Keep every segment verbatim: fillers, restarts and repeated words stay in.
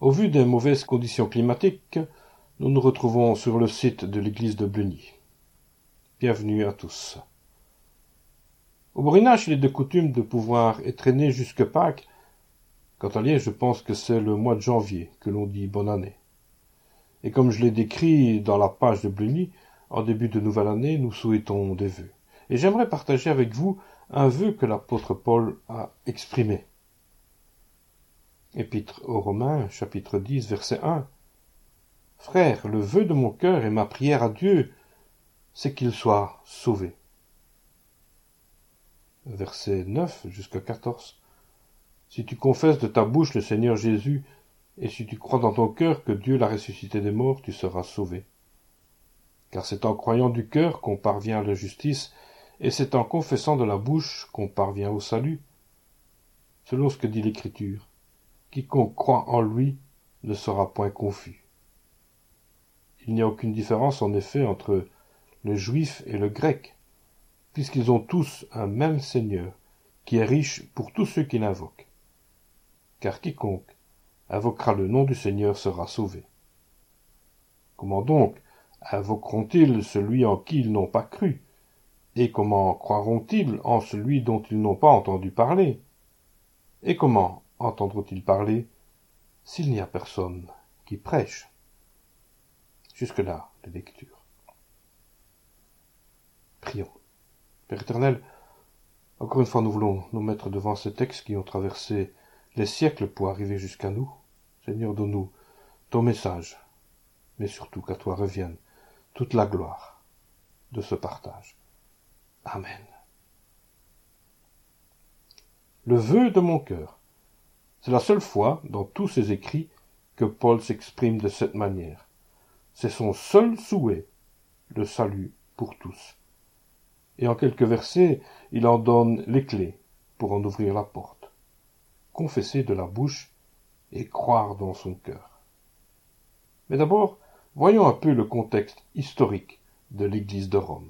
Au vu des mauvaises conditions climatiques, nous nous retrouvons sur le site de l'église de Bleuny. Bienvenue à tous. Au Borinage, il est de coutume de pouvoir être né jusque Pâques. Quant à Liège, je pense que c'est le mois de janvier que l'on dit bonne année. Et comme je l'ai décrit dans la page de Bleuny, en début de nouvelle année, nous souhaitons des vœux. Et j'aimerais partager avec vous un vœu que l'apôtre Paul a exprimé. Épître aux Romains, chapitre dix, verset un. « Frères, le vœu de mon cœur et ma prière à Dieu, c'est qu'il soit sauvé. » Verset neuf jusqu'à quatorze. « Si tu confesses de ta bouche le Seigneur Jésus, et si tu crois dans ton cœur que Dieu l'a ressuscité des morts, tu seras sauvé. Car c'est en croyant du cœur qu'on parvient à la justice, et c'est en confessant de la bouche qu'on parvient au salut. Selon ce que dit l'Écriture, quiconque croit en lui ne sera point confus. Il n'y a aucune différence en effet entre le juif et le grec, puisqu'ils ont tous un même Seigneur, qui est riche pour tous ceux qui l'invoquent. Car quiconque invoquera le nom du Seigneur sera sauvé. Comment donc invoqueront-ils celui en qui ils n'ont pas cru? Et comment croiront-ils en celui dont ils n'ont pas entendu parler? Et comment entendront-ils parler s'il n'y a personne qui prêche? Jusque-là, les lectures. Prions. Père éternel, encore une fois nous voulons nous mettre devant ces textes qui ont traversé les siècles pour arriver jusqu'à nous. Seigneur, donne-nous ton message, mais surtout qu'à toi revienne toute la gloire de ce partage. Amen. Le vœu de mon cœur. C'est la seule fois dans tous ses écrits que Paul s'exprime de cette manière. C'est son seul souhait, le salut pour tous. Et en quelques versets, il en donne les clés pour en ouvrir la porte. Confesser de la bouche et croire dans son cœur. Mais d'abord, voyons un peu le contexte historique de l'Église de Rome.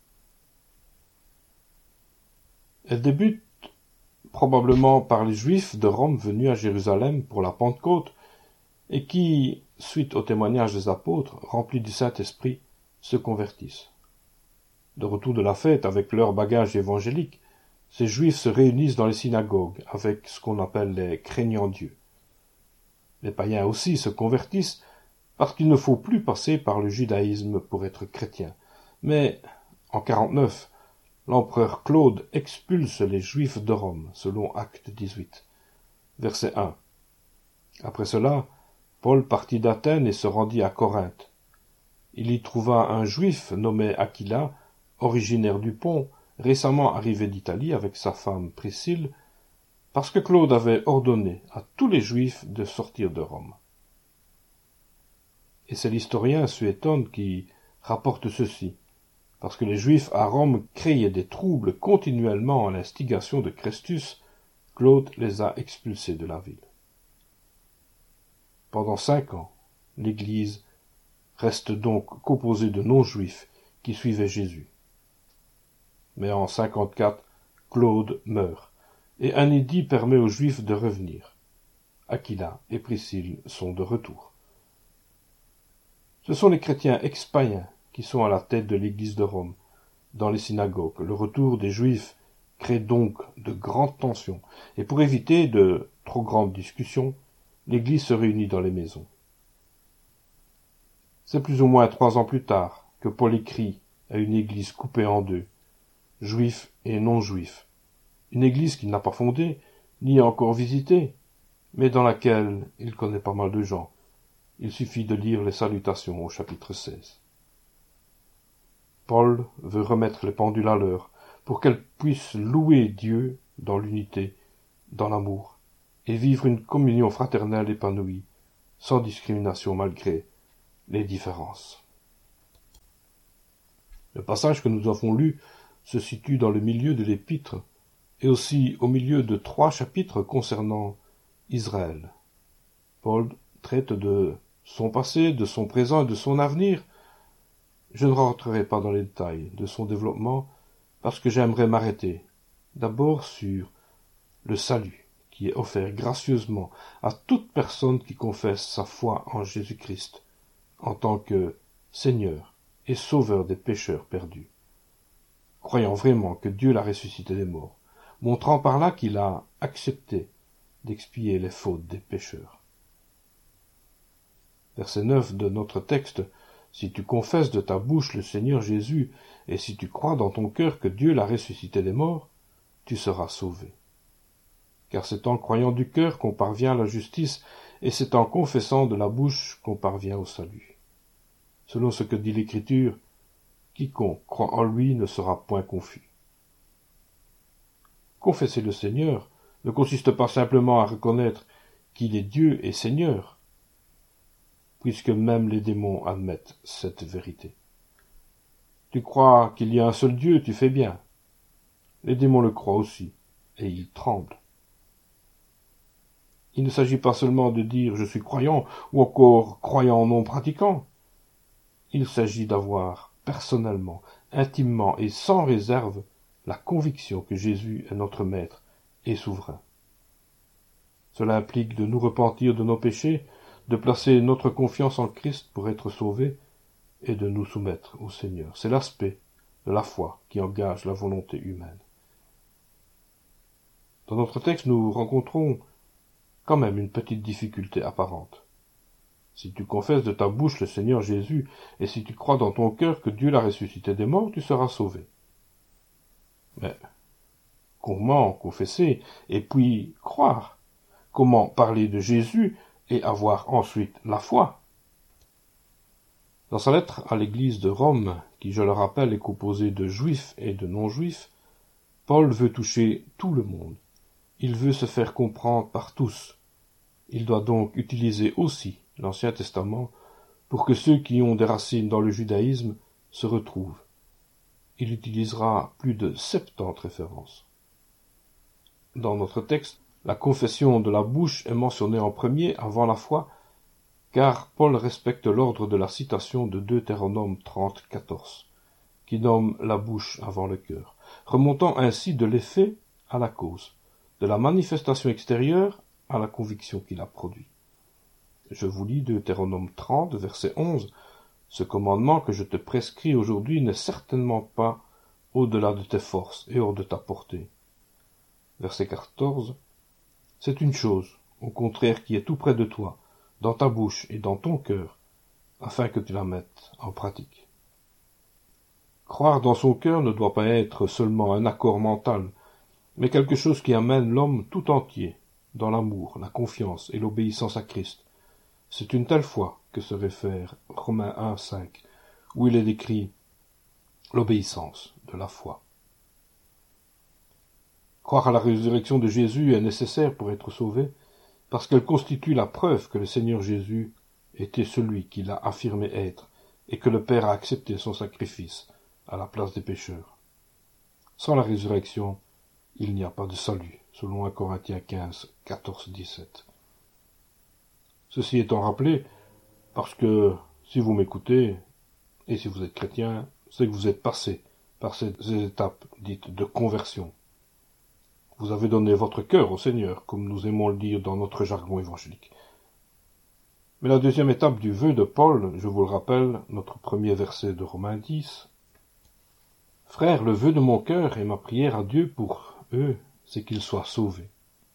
Elle débute probablement par les Juifs de Rome venus à Jérusalem pour la Pentecôte et qui, suite au témoignage des apôtres, remplis du Saint-Esprit, se convertissent. De retour de la fête avec leur bagage évangélique, ces Juifs se réunissent dans les synagogues avec ce qu'on appelle les craignants Dieu. Les païens aussi se convertissent parce qu'il ne faut plus passer par le judaïsme pour être chrétien. Mais en quarante-neuf, l'empereur Claude expulse les Juifs de Rome, selon Acte dix-huit, verset un. Après cela, Paul partit d'Athènes et se rendit à Corinthe. Il y trouva un Juif nommé Aquila, originaire du Pont, récemment arrivé d'Italie avec sa femme Priscille, parce que Claude avait ordonné à tous les Juifs de sortir de Rome. Et c'est l'historien Suétone qui rapporte ceci, parce que les Juifs à Rome créaient des troubles continuellement à l'instigation de Chrestus, Claude les a expulsés de la ville. Pendant cinq ans, l'Église reste donc composée de non-juifs qui suivaient Jésus. Mais en cinquante-quatre, Claude meurt, et un édit permet aux Juifs de revenir. Aquila et Priscille sont de retour. Ce sont les chrétiens ex-païens qui sont à la tête de l'Église de Rome, dans les synagogues. Le retour des Juifs crée donc de grandes tensions, et pour éviter de trop grandes discussions, l'Église se réunit dans les maisons. C'est plus ou moins trois ans plus tard que Paul écrit à une Église coupée en deux, juifs et non-juifs, une Église qu'il n'a pas fondée, ni encore visitée, mais dans laquelle il connaît pas mal de gens. Il suffit de lire les salutations au chapitre seize. Paul veut remettre les pendules à l'heure pour qu'elles puissent louer Dieu dans l'unité, dans l'amour, et vivre une communion fraternelle épanouie, sans discrimination malgré les différences. Le passage que nous avons lu se situe dans le milieu de l'épître et aussi au milieu de trois chapitres concernant Israël. Paul traite de son passé, de son présent et de son avenir. Je ne rentrerai pas dans les détails de son développement parce que j'aimerais m'arrêter d'abord sur le salut qui est offert gracieusement à toute personne qui confesse sa foi en Jésus-Christ en tant que Seigneur et Sauveur des pécheurs perdus, croyant vraiment que Dieu l'a ressuscité des morts, montrant par là qu'il a accepté d'expier les fautes des pécheurs. Verset neuf de notre texte: si tu confesses de ta bouche le Seigneur Jésus, et si tu crois dans ton cœur que Dieu l'a ressuscité des morts, tu seras sauvé. Car c'est en croyant du cœur qu'on parvient à la justice, et c'est en confessant de la bouche qu'on parvient au salut. Selon ce que dit l'Écriture, quiconque croit en lui ne sera point confus. Confesser le Seigneur ne consiste pas simplement à reconnaître qu'il est Dieu et Seigneur, puisque même les démons admettent cette vérité. Tu crois qu'il y a un seul Dieu, tu fais bien. Les démons le croient aussi, et ils tremblent. Il ne s'agit pas seulement de dire « je suis croyant » ou encore « croyant non pratiquant ». Il s'agit d'avoir personnellement, intimement et sans réserve la conviction que Jésus est notre Maître et souverain. Cela implique de nous repentir de nos péchés, de placer notre confiance en Christ pour être sauvés et de nous soumettre au Seigneur. C'est l'aspect de la foi qui engage la volonté humaine. Dans notre texte, nous rencontrons quand même une petite difficulté apparente. Si tu confesses de ta bouche le Seigneur Jésus, et si tu crois dans ton cœur que Dieu l'a ressuscité des morts, tu seras sauvé. Mais comment confesser et puis croire? Comment parler de Jésus et avoir ensuite la foi? Dans sa lettre à l'église de Rome, qui, je le rappelle, est composée de juifs et de non-juifs, Paul veut toucher tout le monde. Il veut se faire comprendre par tous. Il doit donc utiliser aussi l'Ancien Testament pour que ceux qui ont des racines dans le judaïsme se retrouvent. Il utilisera plus de septante références. Dans notre texte, la confession de la bouche est mentionnée en premier avant la foi, car Paul respecte l'ordre de la citation de Deutéronome trente, quatorze, qui nomme la bouche avant le cœur, remontant ainsi de l'effet à la cause, de la manifestation extérieure à la conviction qu'il a produit. Je vous lis Deutéronome trente, verset onze. « Ce commandement que je te prescris aujourd'hui n'est certainement pas au-delà de tes forces et hors de ta portée. » Verset quatorze. « C'est une chose, au contraire, qui est tout près de toi, dans ta bouche et dans ton cœur, afin que tu la mettes en pratique. » Croire dans son cœur ne doit pas être seulement un accord mental, mais quelque chose qui amène l'homme tout entier dans l'amour, la confiance et l'obéissance à Christ. C'est une telle foi que se réfère Romains un, cinq, où il est décrit l'obéissance de la foi. Croire à la résurrection de Jésus est nécessaire pour être sauvé, parce qu'elle constitue la preuve que le Seigneur Jésus était celui qu'il a affirmé être, et que le Père a accepté son sacrifice à la place des pécheurs. Sans la résurrection, il n'y a pas de salut, selon un Corinthiens quinze, quatorze, dix-sept. Ceci étant rappelé, parce que si vous m'écoutez, et si vous êtes chrétien, c'est que vous êtes passé par ces étapes dites de conversion. Vous avez donné votre cœur au Seigneur, comme nous aimons le dire dans notre jargon évangélique. Mais la deuxième étape du vœu de Paul, je vous le rappelle, notre premier verset de Romains dix. « Frères, le vœu de mon cœur et ma prière à Dieu pour eux, c'est qu'ils soient sauvés. »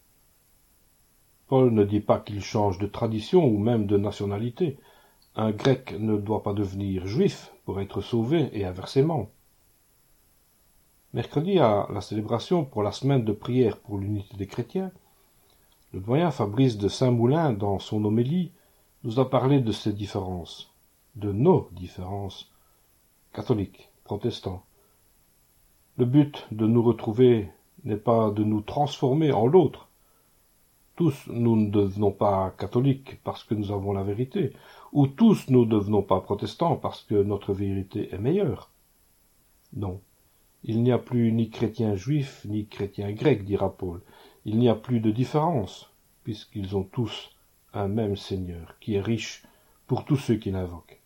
Paul ne dit pas qu'il change de tradition ou même de nationalité. Un grec ne doit pas devenir juif pour être sauvé et inversement. Mercredi, à la célébration pour la semaine de prière pour l'unité des chrétiens, le doyen Fabrice de Saint-Moulin, dans son homélie, nous a parlé de ces différences, de nos différences, catholiques, protestants. Le but de nous retrouver n'est pas de nous transformer en l'autre. Tous nous ne devenons pas catholiques parce que nous avons la vérité, ou tous nous ne devenons pas protestants parce que notre vérité est meilleure. Non, il n'y a plus ni chrétien juif ni chrétien grec, dira Paul. Il n'y a plus de différence, puisqu'ils ont tous un même Seigneur, qui est riche pour tous ceux qui l'invoquent.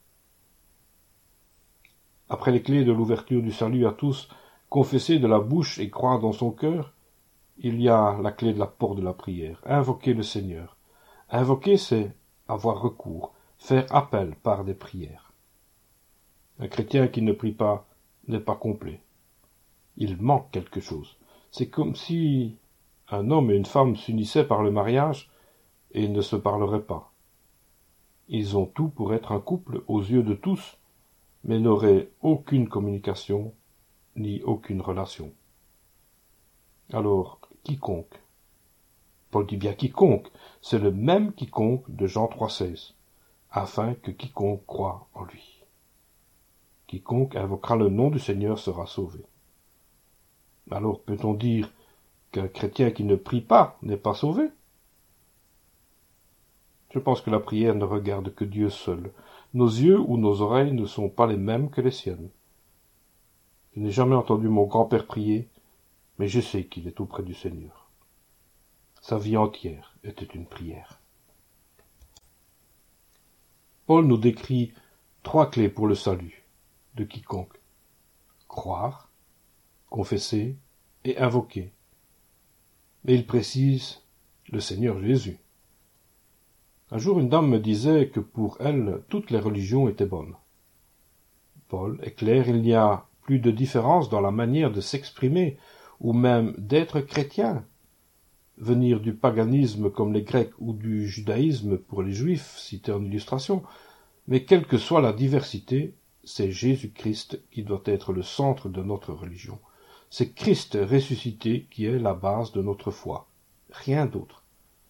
Après les clés de l'ouverture du salut à tous, confesser de la bouche et croire dans son cœur, il y a la clé de la porte de la prière. Invoquer le Seigneur. Invoquer, c'est avoir recours, faire appel par des prières. Un chrétien qui ne prie pas n'est pas complet. Il manque quelque chose. C'est comme si un homme et une femme s'unissaient par le mariage et ne se parleraient pas. Ils ont tout pour être un couple aux yeux de tous, mais n'auraient aucune communication ni aucune relation. Alors, quiconque. Paul dit bien quiconque, c'est le même quiconque de Jean trois seize, afin que quiconque croit en lui. Quiconque invoquera le nom du Seigneur sera sauvé. Alors peut-on dire qu'un chrétien qui ne prie pas n'est pas sauvé? Je pense que la prière ne regarde que Dieu seul. Nos yeux ou nos oreilles ne sont pas les mêmes que les siennes. Je n'ai jamais entendu mon grand-père prier, mais je sais qu'il est auprès du Seigneur. Sa vie entière était une prière. Paul nous décrit trois clés pour le salut de quiconque. Croire, confesser et invoquer. Mais il précise le Seigneur Jésus. Un jour, une dame me disait que pour elle, toutes les religions étaient bonnes. Paul est clair, il n'y a plus de différence dans la manière de s'exprimer ou même d'être chrétien. Venir du paganisme comme les Grecs ou du judaïsme pour les Juifs, cité en illustration, mais quelle que soit la diversité, c'est Jésus-Christ qui doit être le centre de notre religion. C'est Christ ressuscité qui est la base de notre foi, rien d'autre.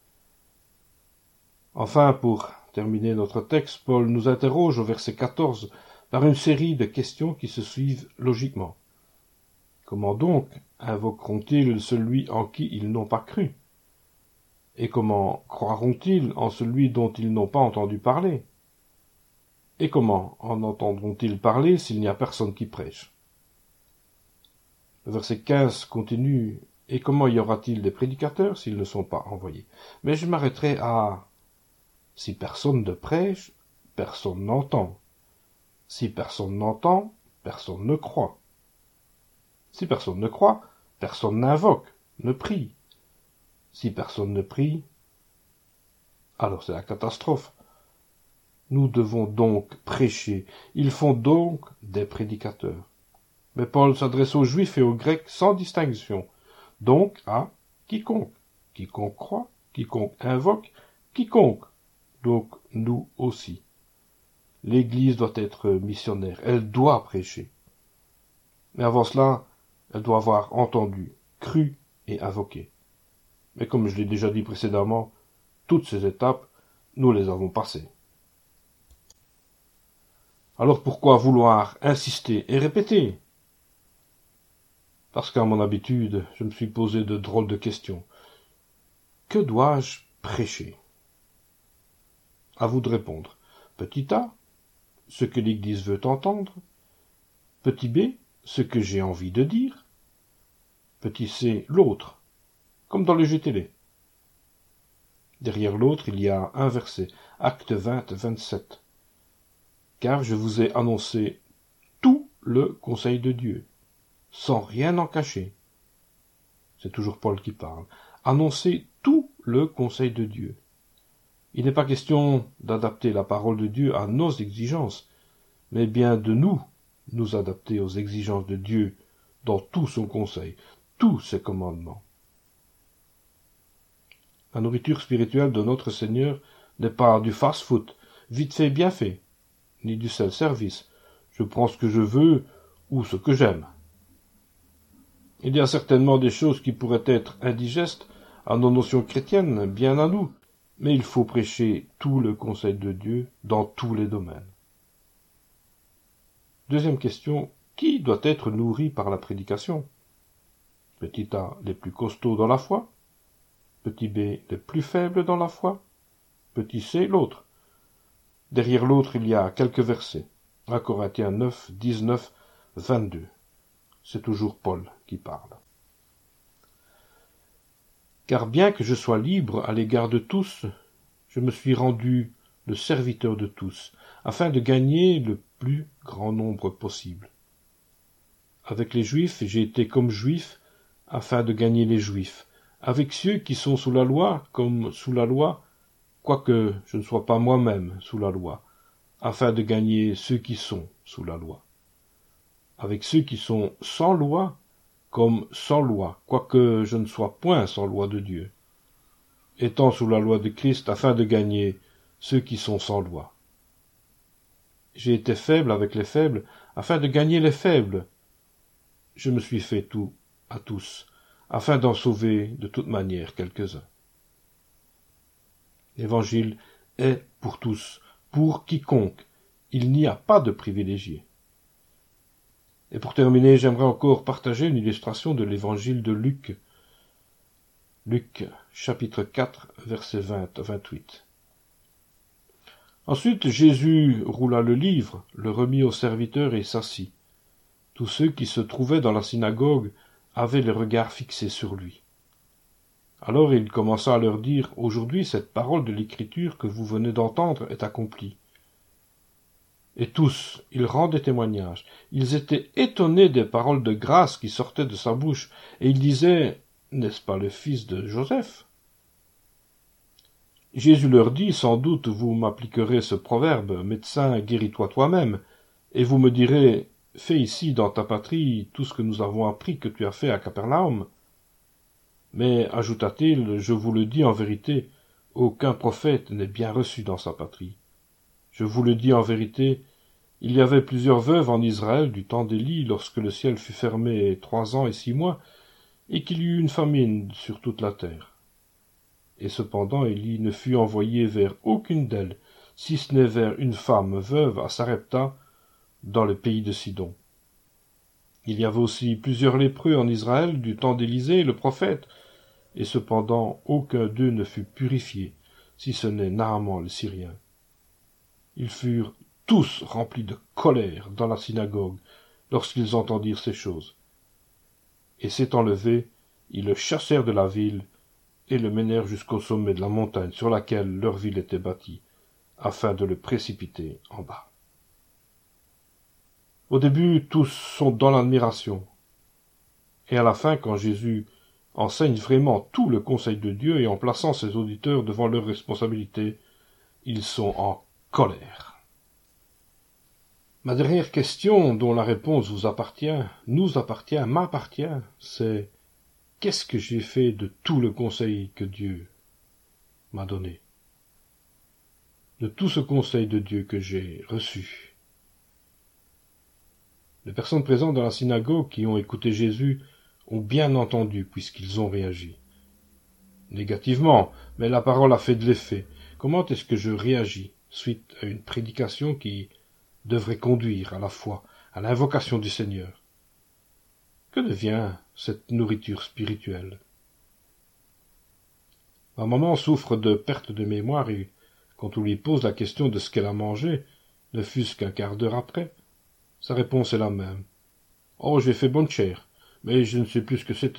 Enfin, pour terminer notre texte, Paul nous interroge au verset quatorze par une série de questions qui se suivent logiquement. Comment donc invoqueront-ils celui en qui ils n'ont pas cru? Et comment croiront-ils en celui dont ils n'ont pas entendu parler? Et comment en entendront-ils parler s'il n'y a personne qui prêche? Le verset quinze continue. Et comment y aura-t-il des prédicateurs s'ils ne sont pas envoyés? Mais je m'arrêterai à si personne ne prêche, personne n'entend. Si personne n'entend, personne ne croit. Si personne ne croit, personne n'invoque, ne prie. Si personne ne prie, alors c'est la catastrophe. Nous devons donc prêcher. Ils font donc des prédicateurs. Mais Paul s'adresse aux Juifs et aux Grecs sans distinction. Donc à quiconque. Quiconque croit, quiconque invoque, quiconque. Donc nous aussi. L'Église doit être missionnaire. Elle doit prêcher. Mais avant cela, elle doit avoir entendu, cru et invoqué. Mais comme je l'ai déjà dit précédemment, toutes ces étapes, nous les avons passées. Alors pourquoi vouloir insister et répéter? Parce qu'à mon habitude, je me suis posé de drôles de questions. Que dois-je prêcher? À vous de répondre. Petit a, ce que l'Église veut entendre. Petit b, ce que j'ai envie de dire. Petit c, l'autre, comme dans le G T L. Derrière l'autre, il y a un verset, Acte vingt, vingt-sept. Car je vous ai annoncé tout le conseil de Dieu, sans rien en cacher. C'est toujours Paul qui parle. Annoncer tout le conseil de Dieu. Il n'est pas question d'adapter la parole de Dieu à nos exigences, mais bien de nous, nous adapter aux exigences de Dieu dans tout son conseil, tous ses commandements. La nourriture spirituelle de notre Seigneur n'est pas du fast-food, vite fait, bien fait, ni du self-service. Je prends ce que je veux ou ce que j'aime. Il y a certainement des choses qui pourraient être indigestes à nos notions chrétiennes, bien à nous, mais il faut prêcher tout le conseil de Dieu dans tous les domaines. Deuxième question, qui doit être nourri par la prédication? Petit a, les plus costauds dans la foi. Petit b, les plus faibles dans la foi. Petit c, l'autre. Derrière l'autre, il y a quelques versets. un Corinthiens neuf, dix-neuf, vingt-deux. C'est toujours Paul qui parle. Car bien que je sois libre à l'égard de tous, je me suis rendu le serviteur de tous, afin de gagner le plus grand nombre possible. Avec les Juifs, j'ai été comme Juif, afin de gagner les Juifs. avec ceux qui sont sous la loi comme sous la loi, quoique je ne sois pas moi-même sous la loi, afin de gagner ceux qui sont sous la loi. Avec ceux qui sont sans loi comme sans loi, quoique je ne sois point sans loi de Dieu, étant sous la loi de Christ afin de gagner ceux qui sont sans loi. J'ai été faible avec les faibles afin de gagner les faibles. Je me suis fait tout à tous, afin d'en sauver de toute manière quelques-uns. L'Évangile est pour tous, pour quiconque. Il n'y a pas de privilégiés. Et pour terminer, j'aimerais encore partager une illustration de l'Évangile de Luc. Luc, chapitre quatre, versets vingt à vingt-huit. Ensuite, Jésus roula le livre, le remit aux serviteurs et s'assit. Tous ceux qui se trouvaient dans la synagogue avaient les regards fixés sur lui. Alors il commença à leur dire, « Aujourd'hui, cette parole de l'Écriture que vous venez d'entendre est accomplie. » Et tous, ils rendaient témoignage. Ils étaient étonnés des paroles de grâce qui sortaient de sa bouche, et ils disaient, « N'est-ce pas le fils de Joseph ?» Jésus leur dit, « Sans doute vous m'appliquerez ce proverbe, « Médecin, guéris-toi toi-même », et vous me direz, « Fais ici dans ta patrie tout ce que nous avons appris que tu as fait à Capernaum. » Mais, ajouta-t-il, je vous le dis en vérité, aucun prophète n'est bien reçu dans sa patrie. Je vous le dis en vérité, il y avait plusieurs veuves en Israël du temps d'Élie, lorsque le ciel fut fermé trois ans et six mois, et qu'il y eut une famine sur toute la terre. Et cependant Élie ne fut envoyé vers aucune d'elles, si ce n'est vers une femme veuve à Sarepta, dans le pays de Sidon. Il y avait aussi plusieurs lépreux en Israël du temps d'Élisée, le prophète, et cependant aucun d'eux ne fut purifié, si ce n'est Naaman le Syrien. Ils furent tous remplis de colère dans la synagogue, lorsqu'ils entendirent ces choses. Et s'étant levés, ils le chassèrent de la ville, et le menèrent jusqu'au sommet de la montagne sur laquelle leur ville était bâtie, afin de le précipiter en bas. Au début, tous sont dans l'admiration. Et à la fin, quand Jésus enseigne vraiment tout le conseil de Dieu et en plaçant ses auditeurs devant leurs responsabilités, ils sont en colère. Ma dernière question, dont la réponse vous appartient, nous appartient, m'appartient, c'est « Qu'est-ce que j'ai fait de tout le conseil que Dieu m'a donné? De tout ce conseil de Dieu que j'ai reçu ?» Les personnes présentes dans la synagogue qui ont écouté Jésus ont bien entendu puisqu'ils ont réagi. Négativement, mais la parole a fait de l'effet. Comment est-ce que je réagis suite à une prédication qui devrait conduire à la foi, à l'invocation du Seigneur? Que devient cette nourriture spirituelle? Ma maman souffre de perte de mémoire et quand on lui pose la question de ce qu'elle a mangé, ne fût-ce qu'un quart d'heure après, sa réponse est la même. « Oh, j'ai fait bonne chère, mais je ne sais plus ce que c'était. »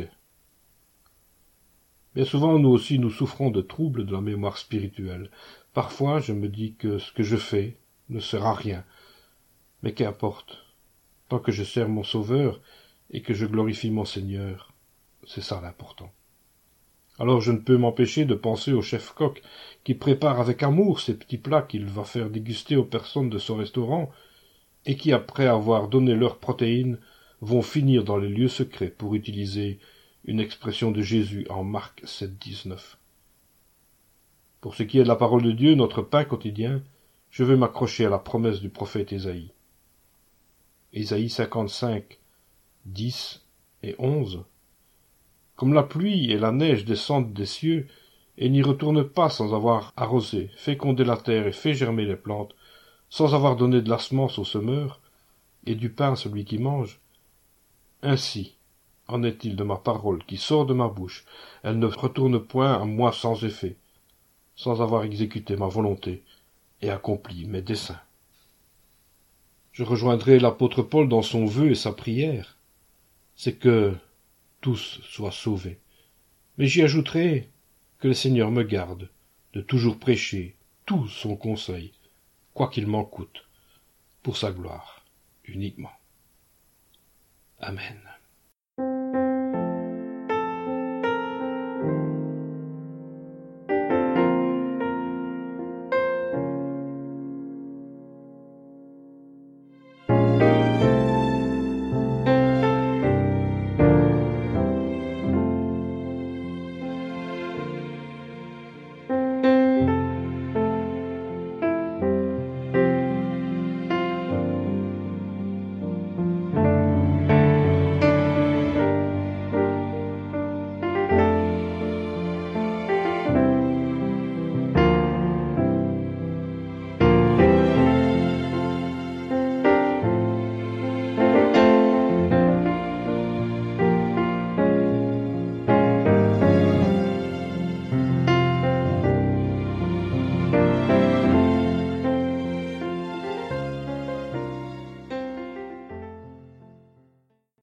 Bien souvent, nous aussi, nous souffrons de troubles de la mémoire spirituelle. Parfois, je me dis que ce que je fais ne sert à rien. Mais qu'importe. Tant que je sers mon Sauveur et que je glorifie mon Seigneur, c'est ça l'important. Alors je ne peux m'empêcher de penser au chef-coq qui prépare avec amour ces petits plats qu'il va faire déguster aux personnes de son restaurant et qui, après avoir donné leurs protéines, vont finir dans les lieux secrets pour utiliser une expression de Jésus en Marc sept, dix-neuf. Pour ce qui est de la parole de Dieu, notre pain quotidien, je veux m'accrocher à la promesse du prophète Ésaïe. Ésaïe cinquante-cinq, dix et onze. Comme la pluie et la neige descendent des cieux et n'y retournent pas sans avoir arrosé, fécondé la terre et fait germer les plantes, sans avoir donné de la semence au semeur et du pain à celui qui mange, ainsi en est-il de ma parole qui sort de ma bouche. Elle ne retourne point à moi sans effet, sans avoir exécuté ma volonté et accompli mes desseins. Je rejoindrai l'apôtre Paul dans son vœu et sa prière, c'est que tous soient sauvés. Mais j'y ajouterai que le Seigneur me garde de toujours prêcher tout son conseil, quoi qu'il m'en coûte, pour sa gloire uniquement. Amen.